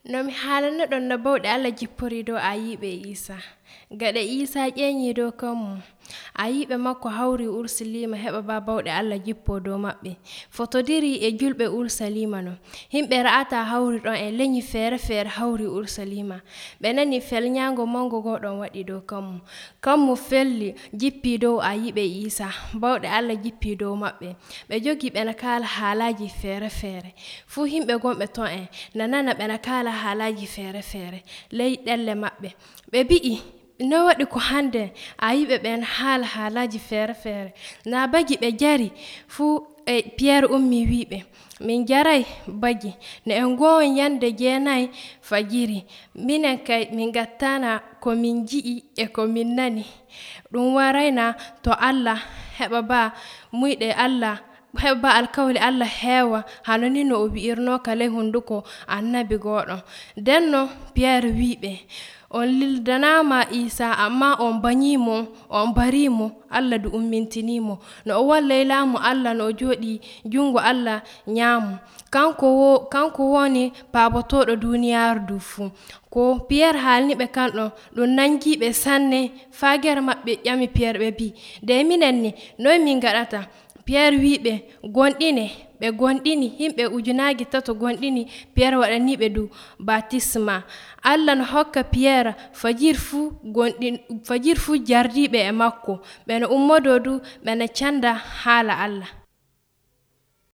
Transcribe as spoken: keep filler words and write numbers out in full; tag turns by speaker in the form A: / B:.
A: No mi haalanno ɗon no bawɗe Allah jippori dow ayiiɓe Iisa. Gaɗa Iisa ƴeeñii dow kammu, ayiiɓe makko hawri Urusalima heɓa ba bawɗe Allah jippoo dow maɓɓe. Fotodiri e julɓe Urusalima non. Himɓe ra'ata hawri ɗon e leñi feere feere hawri Urusalima. Ɓe nani felnyaango mango goo ɗon waɗi dow kammu. Kammu felli jippii dow ayiiɓe Iisa. Bawɗe Allah jippii dow maɓɓe. Ɓe jogii ɓe na kaala haalaaji feere feere. Fuu himɓe gonɓe ton en na nana ɓe na kaala haalaaji feere feere ley ɗelle maɓɓe. Ɓe mbi'i no waɗi ko hande ayiiɓe ɓen haala haalaaji feere feere. Na bagi ɓe jari fuu e Pierre ummi wiiɓe min jaray bagi no en ngoowon yande jeenayi fajiri minen kay min gattana ko min ji'i e ko min nani. Ɗum warayna to Allah heɓa ba muyɗe Allah heɓa ba alkawli Allah heewa hano ni no o wi'irno ka ley hunduko annabi gooɗon. Denno Pierre wiiɓe on lildanama Iisa amma on bañimo on barimo Allah du ummintinimo no o wallay laamu Allah no o jooɗi jungo Allah ñaamu kanko wo kanko woni paabotoɗo duniyaaru du fuu. Ko Pierre haalniɓe kanɗon ɗum nangiiɓe sanne faagere maɓɓe ƴami Pierre ɓe mbi de minen ni noy min gaɗata. Pierre wiiɓe gonɗine ɓe gonɗini himɓe ujunaaji tato gonɗini Pierre waɗaniɓe du baptisma. Allah no hokka Pierre fajir fuu gonɗin fajir fuu jardiɓe e makko ɓe no ummodo du ɓe na canda haala Allah.